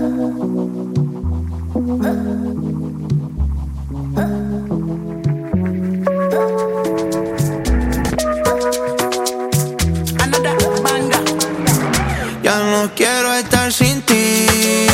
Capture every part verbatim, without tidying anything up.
Ya no quiero estar sin ti.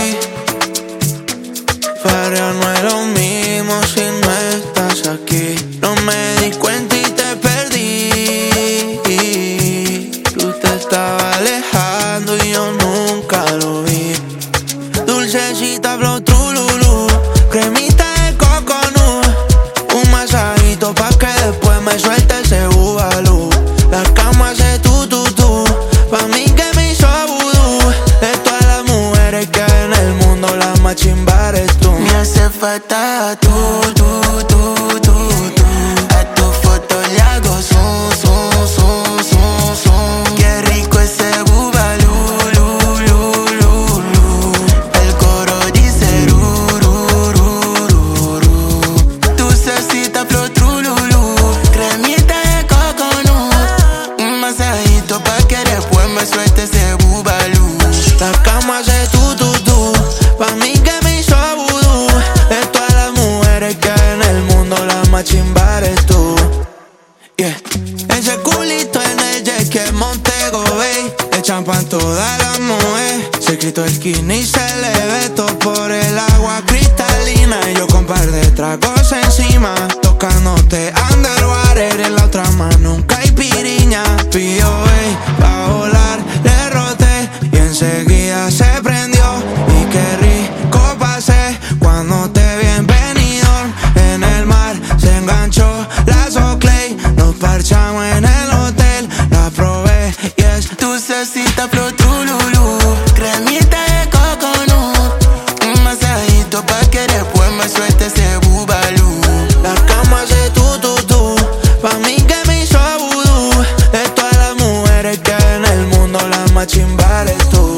Para no es lo mismo si no estás aquí. No me di cuenta y te perdí. Tú te estabas alejando y yo nunca lo vi. Dulcecita flow trululú, cremita de coconut, un masajito pa' que después me suelte ese bubalú. La cama hace tu tu tu, pa' mí que me hizo vudú. De todas las mujeres que hay en el mundo, la más chimba eres tú. Me hace falta tú, tú, tú, tú, tú. A tu foto le hago zoom, zoom, zoom, zoom, zoom. Qué rico ese bubalú, lu, lu, lu, lu. El coro dice ru, ru, ru, ru, ru. Dulcecita flow trululú, cremita de coconut, un masajito pa' que después me suelte ese bubalú. La cama hace tu tu tu, pa' mí que me hizo vudú. De todas las mujeres que hay en el mundo, la más chimba eres tú. Yeah. Ese culito en el jet que es Montego Bay, le champan todas las mujeres. Se quitó el skinny y se le ve todo por el agua cristalina. Y yo con par de tragos encima, tocándote underwater. En la otra mano un caipiriña. Pidió ey, pa' volar, le roté y enseguida se prendió. Y qué rico pasé cuando te vi en Benidorm. En el mar se enganchó la Soclay, nos parchamos en el hotel. La probé y es Dulcecita flow trululú, cremita de coconut, un masajito pa' que después me suelte ese bubalú. la cama hace tu tu tu, pa' mí que me hizo vudú. De todas las mujeres que hay en el mundo, la más chimba eres tú.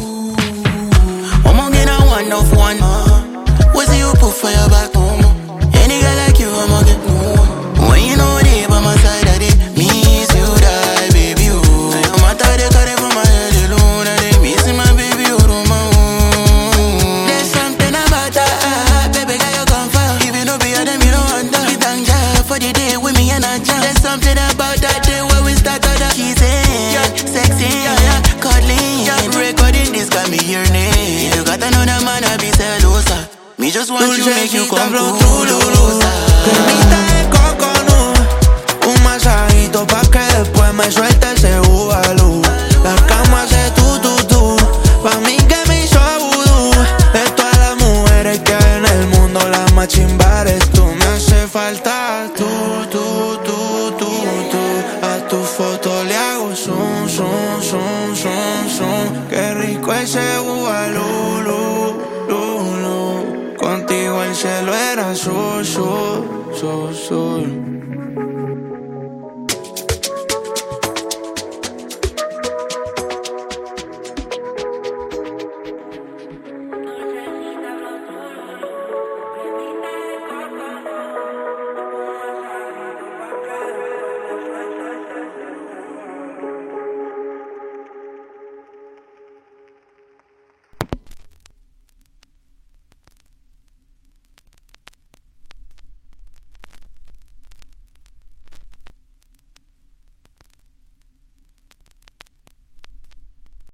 I'ma get a one of one. What see you put for your back? Any girl like you, I'ma get more. When you know they by my side, I did miss you, die, baby, oh. No matter the carry from my head alone, I did miss my baby, oh, no more. There's something about that, baby, girl, you come far. Even though be a them, you don't want that. We thank God for the day with me and I jam. There's something about that day where we start out that kissing, yeah, sexy, yeah, yeah, cuddling, yeah. Recording this got me your name. You got another man, I be celosa. Me just want you, make you come closer. Cremita de coconut, un masajito pa' que después me suelte ese bubalú. La cama hace tu tu tu, pa' mí que me hizo vudú. De todas las mujeres que hay en el mundo, la más chimba eres tú. Me hace falta tú, tú, tú, tú, tú. A tu foto le hago zoom, zoom, zoom, zoom, zoom. Qué rico ese bubalú, lu, lu, lu. Contigo el cielo era azul, azul, azul, azul.